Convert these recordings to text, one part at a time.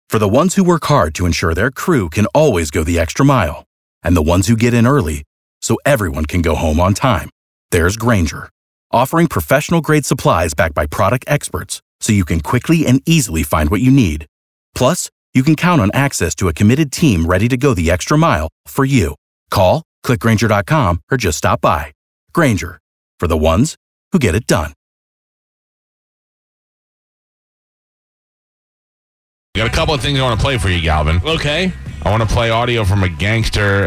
For the ones who work hard to ensure their crew can always go the extra mile, and the ones who get in early so everyone can go home on time, there's Grainger, offering professional-grade supplies backed by product experts so you can quickly and easily find what you need. Plus, you can count on access to a committed team ready to go the extra mile for you. Call, click Grainger.com, or just stop by. Grainger, for the ones who get it done. Got a couple of things I want to play for you, Galvin. Okay. I want to play audio from a gangster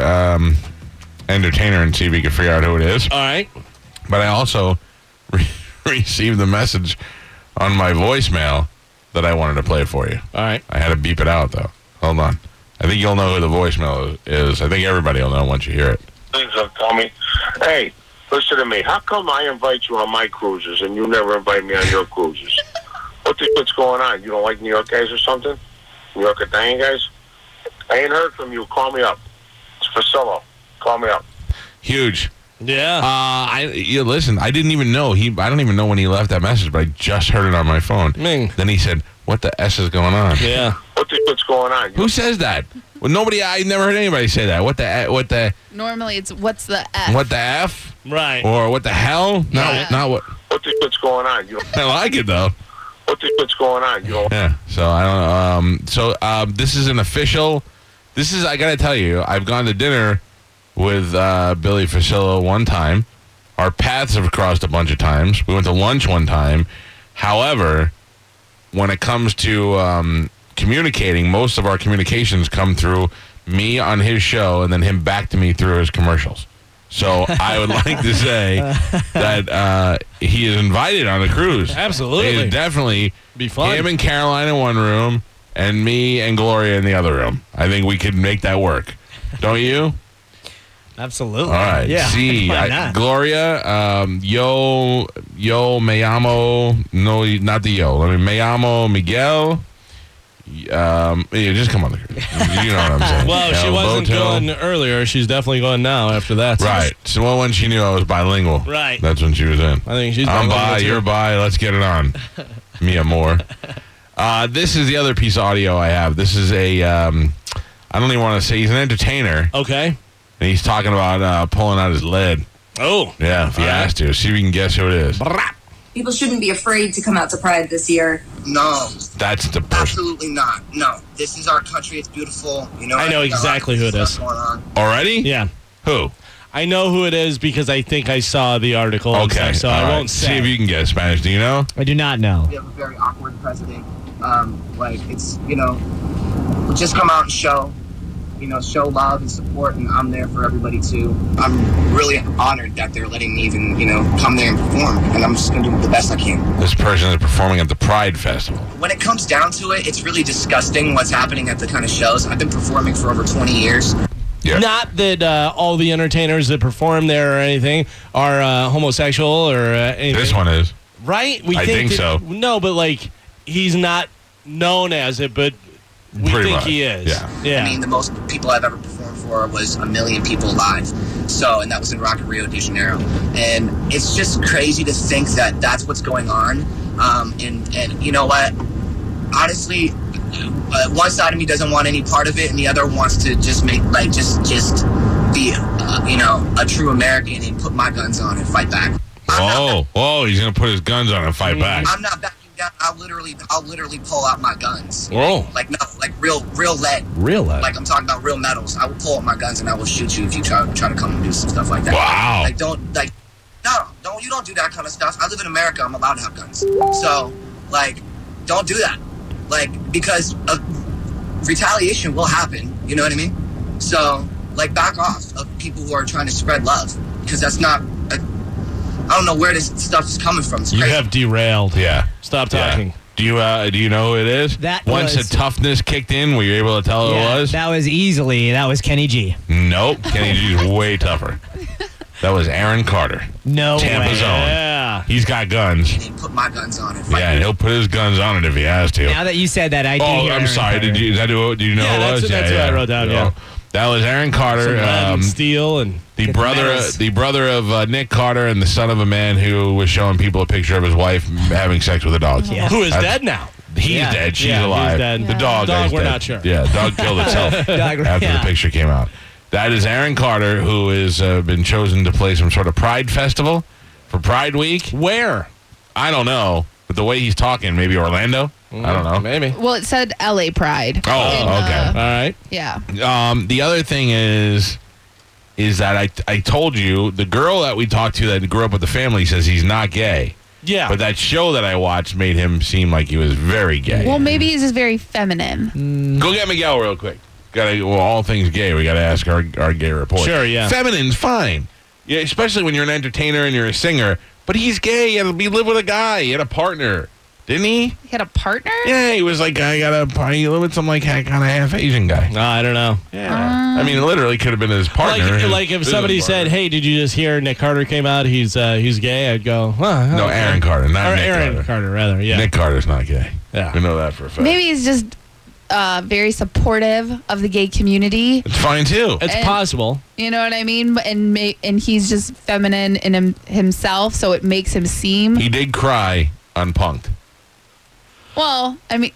entertainer and see if we can figure out who it is. All right. But I also received the message on my voicemail that I wanted to play for you. All right. I had to beep it out, though. Hold on. I think you'll know who the voicemail is. I think everybody will know once you hear it. Please tell me, hey, listen to me. How come I invite you on my cruises and you never invite me on your cruises? What's going on? You don't like New York guys or something? New York Italian guys? I ain't heard from you. Call me up. It's Priscilla. Call me up. Huge. Yeah. Listen, I didn't even know. I don't even know when he left that message, but I just heard it on my phone. Then he said, what the S is going on? Yeah. What's going on? Who says that? Well, I never heard anybody say that. What the? Normally it's what's the F? What the F? Right. Or what the hell? Yeah. Not what. What's going on? I like it, though. What's going on? Yeah. So I don't know. This is an official. I got to tell you, I've gone to dinner with Billy Fucillo one time. Our paths have crossed a bunch of times. We went to lunch one time. However, when it comes to communicating, most of our communications come through me on his show and then him back to me through his commercials. So I would like to say that he is invited on a cruise. Absolutely. It is definitely be fun. Him and Caroline in one room and me and Gloria in the other room. I think we could make that work. Don't you? Absolutely. All right. Yeah. See, Why not? Gloria, yo, me llamo, no, not the yo. Me llamo Miguel. Yeah, just come on the cruise. You know what I'm saying. Well, she wasn't going earlier. She's definitely going now after that. Right. So when she knew I was bilingual. Right. That's when she was in. I think she's I'm bilingual bi, too. you're bi, let's get it on. Me amor. This is the other piece of audio I have. This is a, I don't even want to say, he's an entertainer. Okay. And he's talking about pulling out his lead. Oh. Yeah, if he has to. See if we can guess who it is. People shouldn't be afraid to come out to Pride this year. No. That's the person. Absolutely not. No. This is our country. It's beautiful. You know. I know exactly who it is. Already? Yeah. Who? I know who it is because I think I saw the article. Okay. And stuff, so I won't say. See if you can guess Spanish. Do you know? I do not know. We have a very awkward president. It's, just come out and show love and support, and I'm there for everybody too. I'm really honored that they're letting me even, come there and perform, and I'm just going to do the best I can. This person is performing at the Pride Festival. When it comes down to it, it's really disgusting what's happening at the kind of shows. I've been performing for over 20 years. Yeah. Not that all the entertainers that perform there or anything are homosexual or anything. This one is. Right? I think so. No, but he's not known as it, but we Pretty think much. he is. Yeah. I mean, the most people I've ever performed for was 1 million people live. And that was in Rock in Rio de Janeiro. And it's just crazy to think that that's what's going on. And you know what? Honestly, one side of me doesn't want any part of it, and the other wants to just make, just be, a true American and put my guns on and fight back. Whoa, he's going to put his guns on and fight back. I'm not backing down. I'll literally pull out my guns. Whoa. Real lead. Real lead? I'm talking about real metals. I will pull out my guns and I will shoot you if you try to come and do some stuff like that. Wow. You don't do that kind of stuff. I live in America. I'm allowed to have guns. So, don't do that. Because retaliation will happen. You know what I mean? So, back off of people who are trying to spread love. Because that's not... I don't know where this stuff is coming from. It's You crazy. have derailed. Yeah. Stop talking. Yeah. Do you know who it is? Once the toughness kicked in, were you able to tell who it was? That was Kenny G. Nope. Kenny G is way tougher. That was Aaron Carter. No Tampa's way. own. Yeah. He's got guns. And put my guns on and fight. Yeah, and he'll put his guns on it if he has to. Now that you said that, I do hear I'm Aaron sorry. Carter. Do you know who it was? That's what I wrote down, yeah. That was Aaron Carter. Some lead and steel and The brother of Nick Carter and the son of a man who was showing people a picture of his wife having sex with a dog. Yeah. who is dead now. He's dead. She's alive. He's dead. The dog. Dog, is we're dead. not sure. Yeah, dog killed itself after the picture came out. That is Aaron Carter, who has been chosen to play some sort of Pride Festival for Pride Week. Where? I don't know, but the way he's talking, maybe Orlando. I don't know. Maybe. Well, it said LA Pride. Oh, okay. All right. Yeah. The other thing is that I told you the girl that we talked to that grew up with the family says he's not gay. Yeah. But that show that I watched made him seem like he was very gay. Well, maybe he's just very feminine. Go get Miguel real quick. All things gay. We got to ask our gay report. Sure, yeah. Feminine's fine. Yeah, especially when you're an entertainer and you're a singer. But he's gay. He lived with a guy. He had a partner. Didn't he? He had a partner? Yeah, he was like, he lived with some kind of half Asian guy. I don't know. Yeah. I mean, it literally could have been his partner. Like if somebody said, "Hey, did you just hear Nick Carter came out? He's gay." I'd go, No, okay. Aaron Carter, not Or Nick Aaron Carter. Carter, rather. Yeah. Nick Carter's not gay. Yeah. We know that for a fact. Maybe he's just very supportive of the gay community. It's fine, too. It's And- possible. You know what I mean? And he's just feminine in himself, so it makes him seem. He did cry on Punk'd. Well, I mean,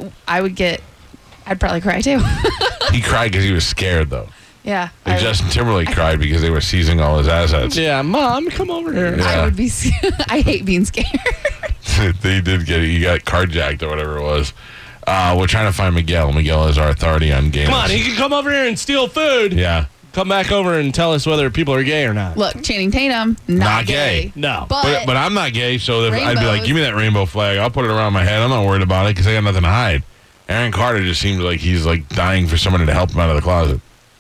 I'd probably cry too. He cried because he was scared, though. Yeah. And Justin Timberlake cried because they were seizing all his assets. Yeah, Mom, come over here. Yeah. I would be. I hate being scared. They did get it. He got carjacked or whatever it was. We're trying to find Miguel. Miguel is our authority on games. Come on, he can come over here and steal food. Yeah. Come back over and tell us whether people are gay or not. Look, Channing Tatum, Not gay. No. But I'm not gay, so I'd be like, Rainbows. give me that rainbow flag. I'll put it around my head. I'm not worried about it because I got nothing to hide. Aaron Carter just seems like he's like dying for somebody to help him out of the closet.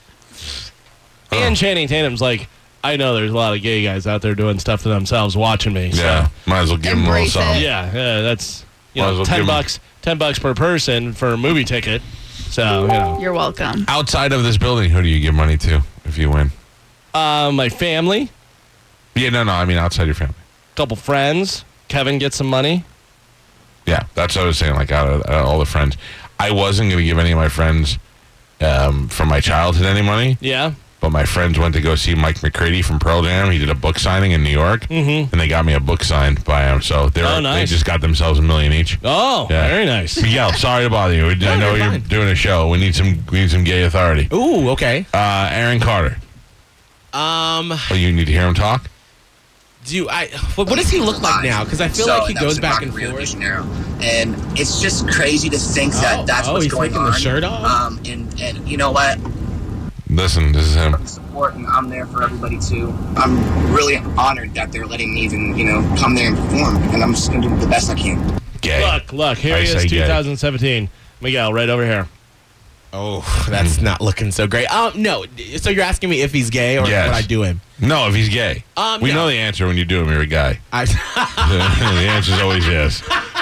And Channing Tatum's like, I know there's a lot of gay guys out there doing stuff to themselves watching me. So. Yeah. Might as well give him a little Embrace something. it. Yeah, that's Might as well give him- $10 per person for a movie ticket. So, You're welcome. Outside of this building, who do you give money to if you win? my family, Yeah, no, I mean outside your family. couple friends. Kevin gets some money. Yeah, that's what I was saying. Like out of all the friends, I wasn't going to give any of my friends from my childhood any money. Yeah. But my friends went to go see Mike McCready from Pearl Jam. He did a book signing in New York, and they got me a book signed by him. So they nice. just got themselves $1 million each. Oh, Yeah. very nice. Miguel, sorry to bother you. I know you're you're fine. doing a show. We need some gay authority. Ooh, okay. Aaron Carter. Oh, you need to hear him talk? What does he look like now? Because I feel like he that goes was in back and Rio de forth. Janeiro. And it's just crazy to think that that's what's he's going taking on. the shirt off? And you know what? Listen, this is him. Support, and I'm there for everybody too. I'm really honored that they're letting me even, come there and perform. And I'm just gonna do the best I can. Gay. Look, here I he is, say gay. 2017. Miguel, right over here. Oh, that's not looking so great. No. So you're asking me if he's gay or Yes. what I do him? No, if he's gay. We no. know the answer when you do him. You're a guy. The answer's always yes.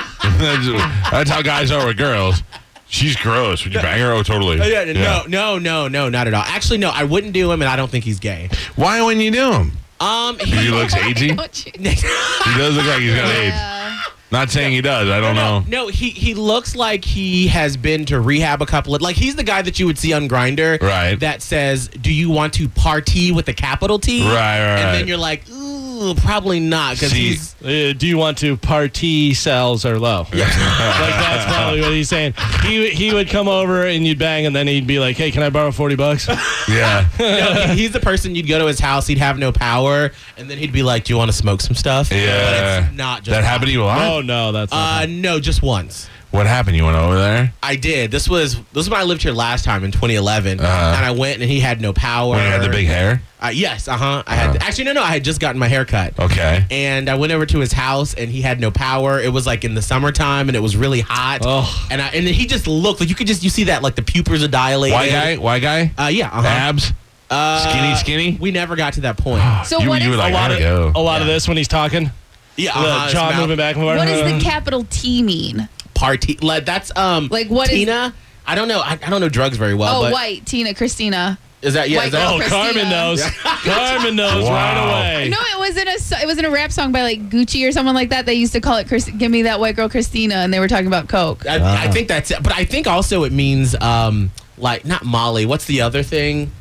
That's how guys are with girls. She's gross. Would you bang her? Oh, totally. No, not at all. Actually, no, I wouldn't do him, and I don't think he's gay. Why wouldn't you do him? He looks agey. Don't you- He does look like he's got AIDS. Not saying he does. I don't know. No, he looks like he has been to rehab a couple of, like, he's the guy that you would see on Grindr, Right. that says, "Do you want to party with a capital T?" Right. And then you're like, ooh, probably not, because See- he's. Do you want to party cells or low? Like that's probably what he's saying. He would come over and you'd bang, and then he'd be like, "Hey, can I borrow $40?" Yeah. No, he's the person you'd go to his house, he'd have no power, and then he'd be like, "Do you want to smoke some stuff?" Yeah. But it's not just That happened to you a lot? Oh no, that's not No, just once. What happened? You went over there? I did. This was when I lived here last time in 2011, Uh-huh. and I went and he had no power. When you had the big hair? Yes, I had. Actually, no. I had just gotten my hair cut. Okay. And I went over to his house, and he had no power. It was like in the summertime, and it was really hot. Oh. And then he just looked like you see that, like the pupils are dilated. White guy? Yeah. Abs? Skinny? We never got to that point. So you what were is like, a lot I of gotta go. a lot of this when he's talking. Yeah. The jaw moving back and forth. what does the capital T mean? Party. That's Like, what is- Tina? I don't know. I don't know drugs very well. Oh, but white, Tina, Christina. Is that White Is that? girl. Oh, Christina. Carmen knows. Carmen knows Wow. right away. No, it was in a rap song by like Gucci or someone like that. They used to call it "Give Me That White Girl, Christina," and they were talking about coke. I think that's it. But I think also it means like not Molly. What's the other thing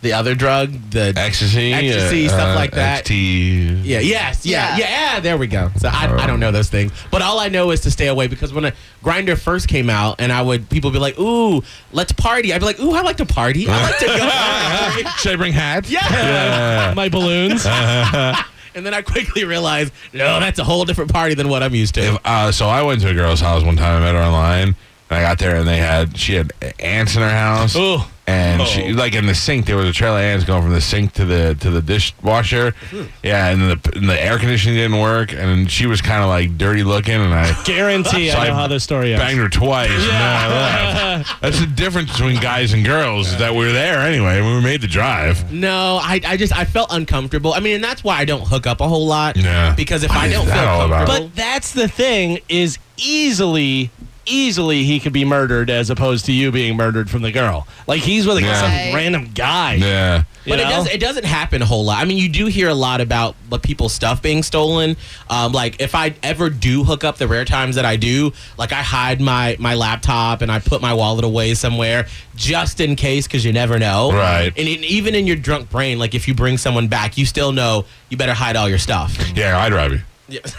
the other drug, the Ecstasy, stuff like that. XT. Yeah, yes, yeah, there we go. So I don't know those things. But all I know is to stay away, because when a Grindr first came out and people would be like, ooh, let's party. I'd be like, ooh, I like to party. I like to go. Should I bring hats? Yeah. My balloons. And then I quickly realized, no, that's a whole different party than what I'm used to. So I went to a girl's house one time. I met her online. And I got there, and she had ants in her house. Ooh. And she, like, in the sink, there was a trail of ants going from the sink to the dishwasher. Yeah, and the air conditioning didn't work, and she was kind of like dirty looking, and I guarantee I know how this story ends. Banged her twice. And then I left. That's the difference between guys and girls, is that we were there anyway. We made the drive. No, I felt uncomfortable. I mean, and that's why I don't hook up a whole lot. Yeah. Because if I What don't is feel that all about? comfortable, But that's the thing, is easily he could be murdered as opposed to you being murdered from the girl. Like, he's with some random guy. Yeah. but it doesn't happen a whole lot. I mean, you do hear a lot about people's stuff being stolen. Like, if I ever do hook up, the rare times that I do, like, I hide my laptop and I put my wallet away somewhere just in case, because you never know. Right. And even in your drunk brain, like, if you bring someone back, you still know you better hide all your stuff. Yeah, I'd rob you. Yes.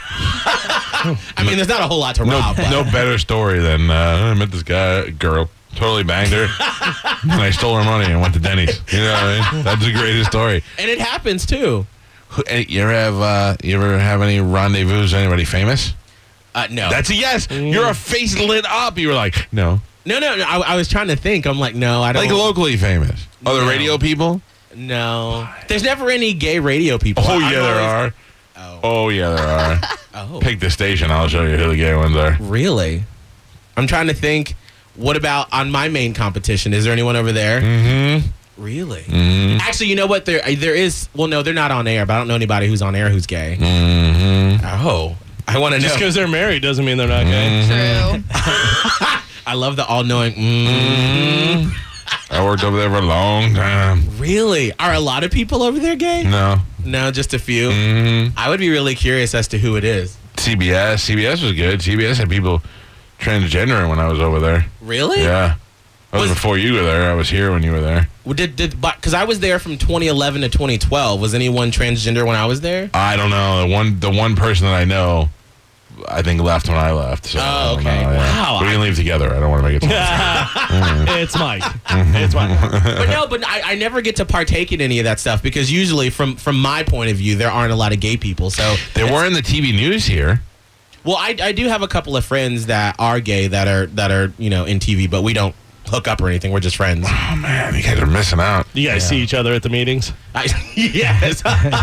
I mean, there's not a whole lot to rob. But. No better story than I met this girl, totally banged her, and I stole her money and went to Denny's. You know what I mean? That's the greatest story. And it happens too. You ever have any rendezvous with anybody famous? No. That's a yes. Your face lit up. You were like, no. No. I was trying to think. I'm like, no, I don't. Like locally famous. Other No. radio people? No. There's never any gay radio people. Oh, yeah, there are. Oh, yeah, there are. Oh. Pick the station. I'll show you who the gay ones are. Really? I'm trying to think. What about on my main competition? Is there anyone over there? Mm-hmm. Really? Mm-hmm. Actually, you know what? There is. Well, no, they're not on air, but I don't know anybody who's on air who's gay. Mm-hmm. Oh. I want to know. Just because they're married doesn't mean they're not gay. True. I love the all-knowing. Mm-hmm. I worked over there for a long time. Really? Are a lot of people over there gay? No. No, just a few. Mm-hmm. I would be really curious as to who it is. CBS was good. CBS had people transgender when I was over there. Really? Yeah. That was before you were there. I was here when you were there. Well, because I was there from 2011 to 2012. Was anyone transgender when I was there? I don't know. The one person that I know, I think, left when I left. So I don't okay. know, yeah. Wow. We can leave together. I don't want to make it It's Mike. It's Mike. But I never get to partake in any of that stuff, because usually from my point of view, there aren't a lot of gay people. So They were in the TV news here. Well, I do have a couple of friends that are gay that are in TV, but we don't hook up or anything. We're just friends. Oh, man. You guys are missing out. You guys see each other at the meetings? Yes.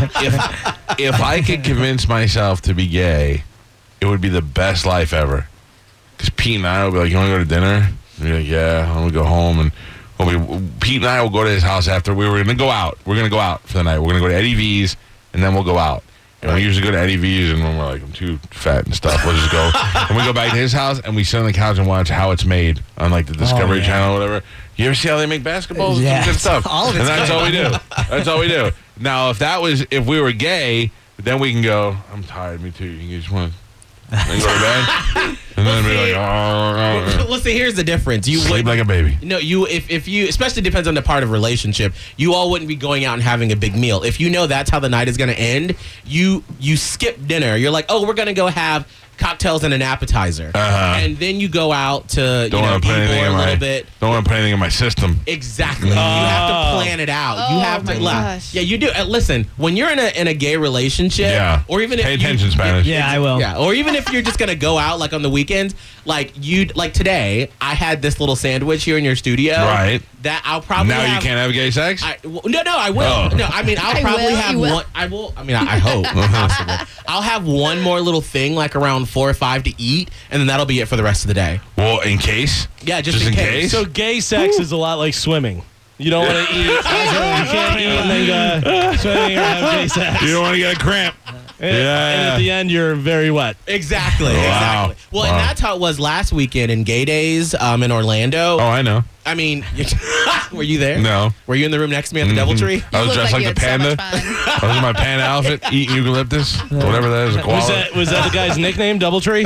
If I could convince myself to be gay, it would be the best life ever. Because Pete and I would be like, you want to go to dinner? And be like, yeah, I'm going to go home. And Pete and I will go to his house after. We were going to go out. We're going to go out for the night. We're going to go to Eddie V's, and then we'll go out. And we usually go to Eddie V's, and when we're like, I'm too fat and stuff, we'll just go. And we go back to his house, and we sit on the couch and watch How It's Made on, like, the Discovery Channel or whatever. You ever see how they make basketballs? Yeah. Some good stuff. All of it's and that's all we do. That's all we do. Now, if we were gay, then we can go, I'm tired, me too. You just want to go to bed? And then be like, oh. Well, see, here's the difference. You Sleep like a baby. No, if you, especially depends on the part of relationship, you all wouldn't be going out and having a big meal. If you know that's how the night is going to end, you skip dinner. You're like, oh, we're going to go have cocktails and an appetizer. And then you go out to, Don't want to put eat anything more in a little my. bit. Don't want to put anything in my system. Exactly. You have to plan it out. You have to. my gosh. Yeah, you do. Listen, when you're in a gay relationship, Yeah. or even if Pay attention, Spanish. Yeah, I will. Yeah, or even if you're just gonna go out like on the weekends, like today, I had this little sandwich here in your studio. Right. That I'll probably Now have, you can't have gay sex? No, I will. Oh. No, I mean I'll I probably will, have you will. one. I will. I mean I hope possible. I'll have one more little thing like around 4 or 5 to eat, and then that'll be it for the rest of the day. Well, in case? Yeah, just in case. So gay sex is a lot like swimming. You don't want to eat. You can't eat and then go swimming or have gay sex. You don't want to get a cramp. And at the end, you're very wet. Exactly. Wow. Exactly. Well, and that's how it was last weekend in Gay Days in Orlando. Oh, I know. I mean, were you there? No. Were you in the room next to me at the DoubleTree? I was looked dressed like like you the had so panda. much fun. I was in my panda outfit, eating eucalyptus, whatever that is, a koala. Was that the guy's nickname, DoubleTree?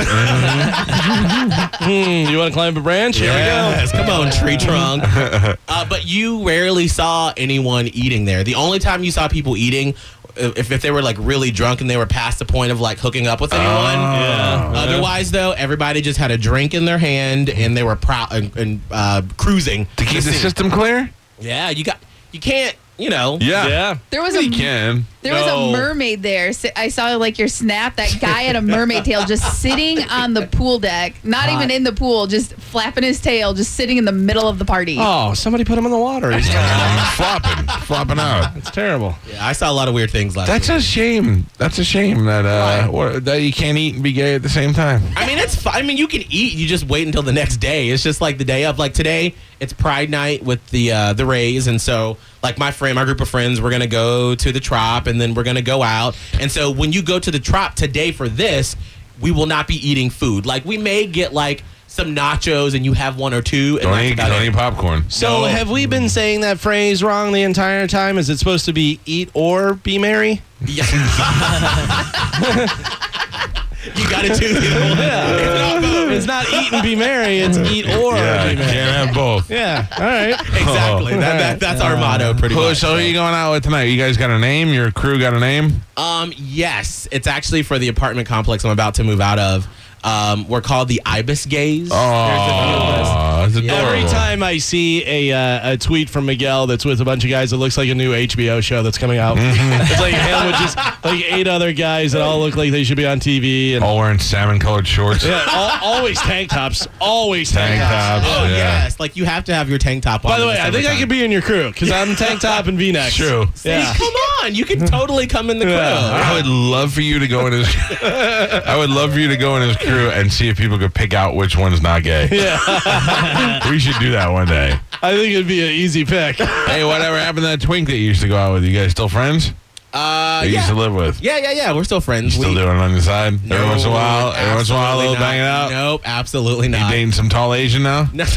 You want to climb a branch? Here Yes, come on, tree trunk. But you rarely saw anyone eating there. The only time you saw people eating, if they were like really drunk and they were past the point of like hooking up with anyone. Yeah. Otherwise, though, everybody just had a drink in their hand and they were proud and cruising To keep the scene. system clear? Yeah, you can't, Yeah. Yeah. There was You can. There was a mermaid there. I saw like your snap. That guy had a mermaid tail just sitting on the pool deck, not even in the pool, just flapping his tail, just sitting in the middle of the party. Oh, somebody put him in the water. He's Flopping out. It's terrible. Yeah, I saw a lot of weird things last That's week. a shame. That's a shame that you can't eat and be gay at the same time. I mean, it's fine. I mean, you can eat. You just wait until the next day. It's just like the day of. Like today, it's Pride Night with the Rays, and so like my group of friends, we're gonna go to the Trop, and then we're gonna go out. And so when you go to the Trop today for this, we will not be eating food. Like we may get like some nachos, and you have one or two. And Don't eat popcorn. So have we been saying that phrase wrong the entire time? Is it supposed to be eat or be merry? Yeah. You got to choose either one. It's not eat and be merry. It's eat or be merry. Can't have both. Yeah. All right. Exactly. That's our motto, pretty much. So who are you going out with tonight? You guys got a name? Your crew got a name? Yes, it's actually for the apartment complex I'm about to move out of. We're called the Ibis Gays. Oh, it's adorable. Every time I see a tweet from Miguel that's with a bunch of guys, it looks like a new HBO show that's coming out. It's like him with just like 8 other guys that all look like they should be on TV. And all wearing salmon-colored shorts. yeah, always tank tops. Always Tank tops. Oh, yeah. yes. Like, you have to have your tank top on. By the way, I think I could be in your crew because I'm tank top and V-neck. True. Yeah. Come on. You can totally come in the crew. I would love for you to go in his. I would love for you to go in his crew and see if people could pick out which one's not gay. Yeah. We should do that one day. I think it'd be an easy pick. Hey, whatever happened to that twink that you used to go out with? You guys still friends? That you used to live with? Yeah. We're still friends. Still doing it on the side? Every once in a while, a little banging out? Nope, absolutely You not. dating some tall Asian now? No.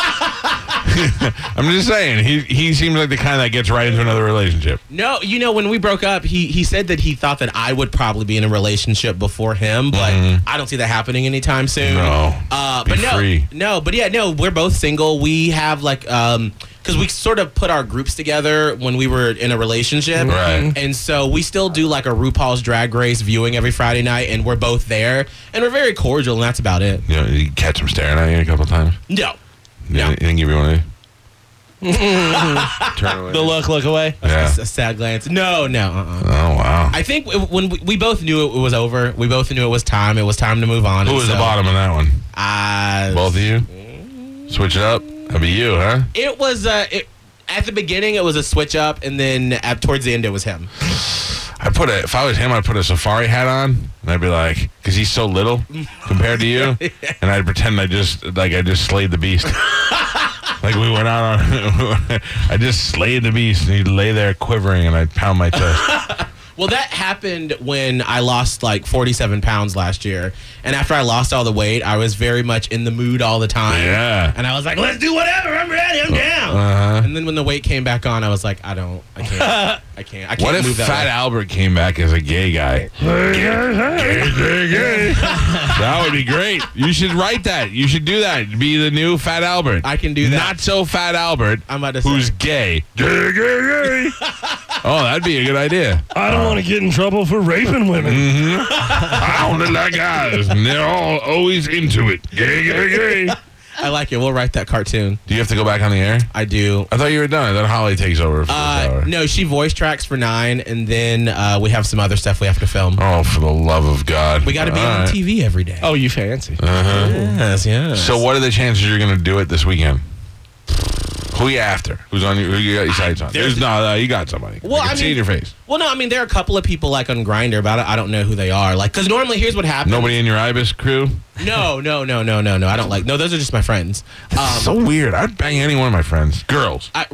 I'm just saying, he seems like the kind that gets right into another relationship. No, when we broke up, he said that he thought that I would probably be in a relationship before him, but I don't see that happening anytime soon. No. But free. We're both single. We have like because we sort of put our groups together when we were in a relationship. Right. And so we still do like a RuPaul's Drag Race viewing every Friday night, and we're both there, and we're very cordial, and that's about it. You catch him staring at you a couple times? No. Yeah. He didn't give you one of these? Turn away. The look away. Yeah. A sad glance. No. Oh, wow. I think when we both knew it was over, we both knew it was time. It was time to move on. Who was the bottom of that one? Both of you? Switch it up? That'd be you, huh? It was at the beginning it was a switch up, and then towards the end it was him. If I was him, I'd put a safari hat on, and I'd be like, because he's so little compared to you, and I'd pretend I just slayed the beast. Like we went out on, I just slayed the beast, and he'd lay there quivering, and I'd pound my chest. Well, that happened when I lost like 47 pounds last year. And after I lost all the weight, I was very much in the mood all the time. Yeah. And I was like, let's do whatever. I'm ready. I'm down. Uh-huh. And then when the weight came back on, I was like, I can't What if move that Fat way. Albert came back as a gay guy? Gay. That would be great. You should write that. You should do that. Be the new Fat Albert. I can do that. Not so Fat Albert. I'm about to who's say. gay. Gay. Oh, that'd be a good idea. I don't want to get in trouble for raping women. I only like guys, and they're all always into it. Gay. I like it. We'll write that cartoon. Do you have to go back on the air? I do. I thought you were done. Then Holly takes over for this hour. No, she voice tracks for 9, and then we have some other stuff we have to film. Oh, for the love of God. We got to be on TV every day. Oh, you fancy. Yes. So what are the chances you're going to do it this weekend? Who you after? Who you got your sights on? No, you got somebody. Well, I can see in your face. Well, no, I mean, there are a couple of people like on Grindr, but I don't know who they are. Like, because normally, here's what happens. Nobody in your Ibis crew? No. I don't like. No, those are just my friends. So weird. I'd bang any one of my friends. Girls. I,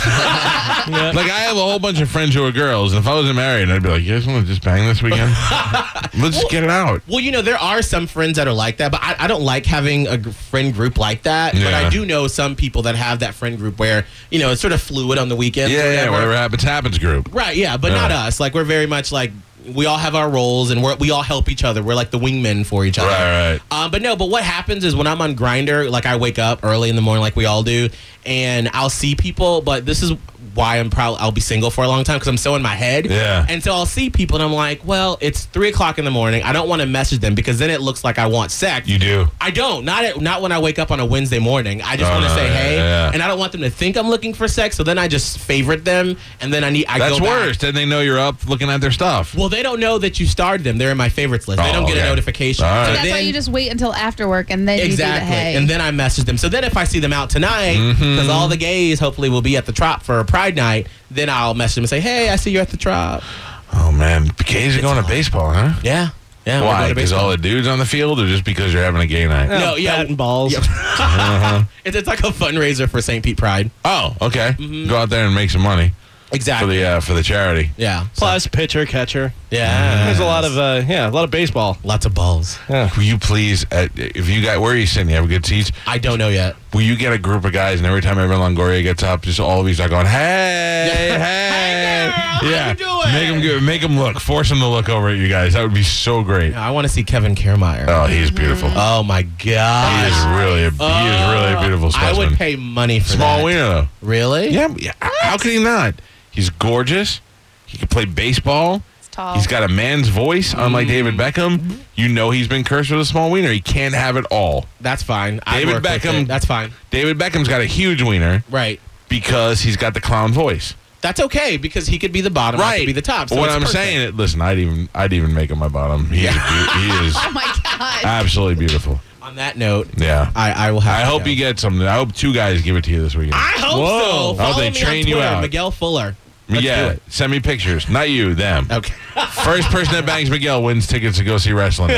Like, I have a whole bunch of friends who are girls, and if I wasn't married, I'd be like, you guys want to just bang this weekend? Let's just get it out. well, there are some friends that are like that, but I don't like having a friend group like that. But Yeah. I do know some people that have that friend group where, it's sort of fluid on the weekends. or Yeah, whatever happens group. Right, yeah, but not us. Like, we're very much like, we all have our roles and we all help each other. We're like the wingmen for each other. Right. But what happens is when I'm on Grindr, like I wake up early in the morning like we all do, and I'll see people, but this is why I'll be single for a long time because I'm so in my head. Yeah. And so I'll see people and I'm like, well, it's 3:00 in the morning. I don't want to message them because then it looks like I want sex. You do? I don't. Not when I wake up on a Wednesday morning. I just want to say hey, and I don't want them to think I'm looking for sex. So then I just favorite them, and then That's go worse. back. Then they know you're up looking at their stuff. Well, they don't know that you starred them. They're in my favorites list. They don't get a notification. All right. So So that's why then- you just wait until after work and then Exactly. you do the hey. And then I message them. So then if I see them out tonight, because all the gays hopefully will be at the Trop for a Pride night, then I'll message them and say, hey, I see you at the Trop. Oh, man. The gays are going to baseball, huh? Yeah. Yeah. we're Why? going to Because baseball. all the dudes on the field, or just because you're having a gay night? No, yeah. Bat and balls. It's like a fundraiser for St. Pete Pride. Oh, okay. Go out there and make some money Exactly. for the charity. Yeah. Plus pitcher, catcher. Yeah. There's a lot of baseball. Lots of balls. Will you please, if you got, where are you sitting? You have good seats? I don't know yet. Will you get a group of guys, and every time Evan Longoria gets up, just all of you start going, hey, hey. girl, how you doing? Make them look. Force them to look over at you guys. That would be so great. I want to see Kevin Kiermaier. Oh, he's beautiful. Oh my He God. is really a beautiful I specimen. would pay money for Small that. wiener, though. Really? Yeah. How could he not? He's gorgeous. He can play baseball. It's tall. He's got a man's voice, unlike David Beckham. You know he's been cursed with a small wiener. He can't have it all. That's fine. I'd David work with Beckham- it. That's fine. David Beckham's got a huge wiener Right. because he's got the clown voice. That's okay because he could be the bottom. I could be the top. So what it's I'm perfect. saying, listen, I'd even make him my bottom. He is Oh my God. absolutely beautiful. On that note, Yeah. I will have. I to hope go. you get something. I hope 2 guys give it to you this weekend. I hope Whoa. so. I hope Follow they me train on you Twitter, out. Miguel Fuller. Let's do it. Send me pictures. Not you, them. Okay. First person that bangs Miguel wins tickets to go see wrestling.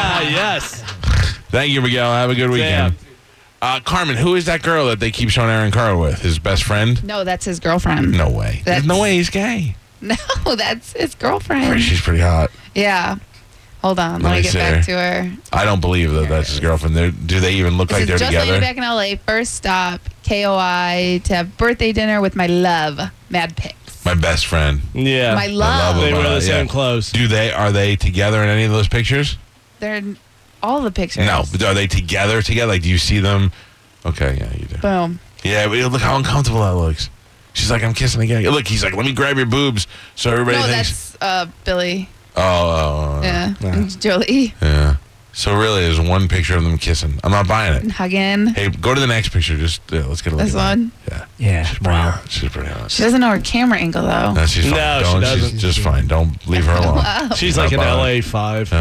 Yes. Thank you, Miguel. Have a good weekend. Carmen, who is that girl that they keep showing Aaron Carr with? His best friend? No, that's his girlfriend. No way. There's no way he's gay. No, that's his girlfriend. She's pretty hot. Yeah. Hold on. Let Let me me get see back her. to her. I don't believe that that's his girlfriend. Do they even look like This they're is just together? landed back in LA. First stop, KOI, to have birthday dinner with my love, Mad Pics. My best friend. Yeah. My love. They wear Yeah. the same clothes. Are they together in any of those pictures? They're in all the pictures. No. But are they together? Like, do you see them? Okay, yeah, you do. Boom. Yeah, but look how uncomfortable that looks. She's like, I'm kissing again. Look, he's like, let me grab your boobs so everybody No, thinks. that's Billy. Oh. Yeah. And Jolie. Yeah. So really, there's one picture of them kissing. I'm not buying it. And hugging. Hey, go to the next picture. Just let's get a look. This at that. one. Yeah. Yeah. She's pretty hot. She's pretty hot. She doesn't know her camera angle, though. No, she's fine. No, she Don't. doesn't. She's just fine. Don't leave her alone. She's like an Not LA 5.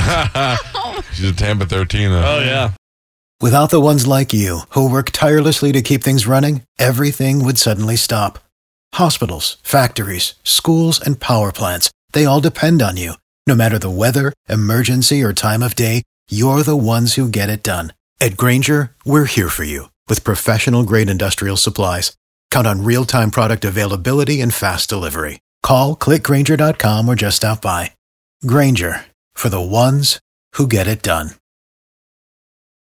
She's a Tampa 13. Though. Oh, yeah. Without the ones like you, who work tirelessly to keep things running, everything would suddenly stop. Hospitals, factories, schools, and power plants, they all depend on you. No matter the weather, emergency, or time of day, you're the ones who get it done. At Grainger, we're here for you with professional-grade industrial supplies. Count on real-time product availability and fast delivery. Call, click Grainger.com, or just stop by. Grainger, for the ones who get it done.